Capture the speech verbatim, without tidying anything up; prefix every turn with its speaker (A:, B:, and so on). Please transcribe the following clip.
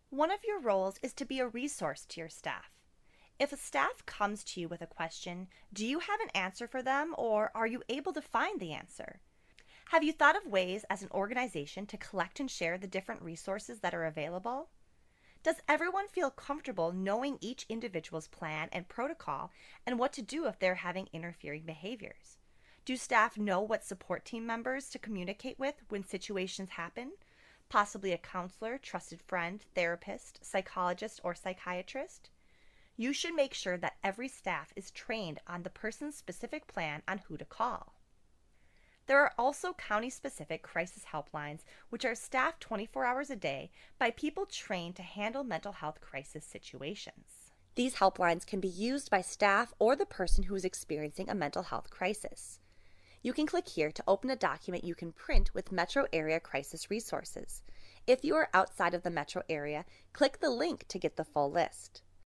A: One of your roles is to be a resource to your staff. If a staff comes to you with a question, do you have an answer for them or are you able to find the answer? Have you thought of ways as an organization to collect and share the different resources that are available? Does everyone feel comfortable knowing each individual's plan and protocol and what to do if they're having interfering behaviors? Do staff know what support team members to communicate with when situations happen? Possibly a counselor, trusted friend, therapist, psychologist, or psychiatrist? You should make sure that every staff is trained on the person's specific plan on who to call. There are also county-specific crisis helplines which are staffed twenty-four hours a day by people trained to handle mental health crisis situations. These helplines can be used by staff or the person who is experiencing a mental health crisis. You can click here to open a document you can print with metro area crisis resources. If you are outside of the metro area, click the link to get the full list.